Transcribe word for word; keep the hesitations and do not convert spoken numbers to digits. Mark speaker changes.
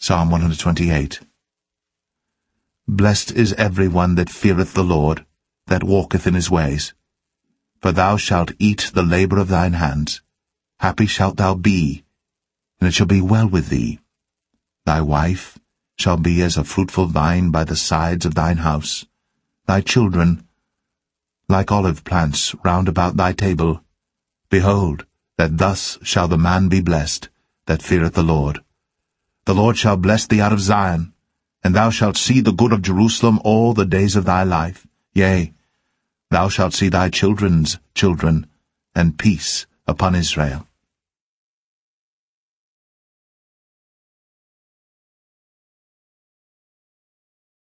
Speaker 1: Psalm one twenty-eight. Blessed is every one that feareth the Lord, that walketh in his ways. For thou shalt eat the labour of thine hands. Happy shalt thou be, and it shall be well with thee. Thy wife shall be as a fruitful vine by the sides of thine house, thy children like olive plants round about thy table. Behold, that thus shall the man be blessed, that feareth the Lord. The Lord shall bless thee out of Zion, and thou shalt see the good of Jerusalem all the days of thy life. Yea, thou shalt see thy children's children, and peace upon Israel.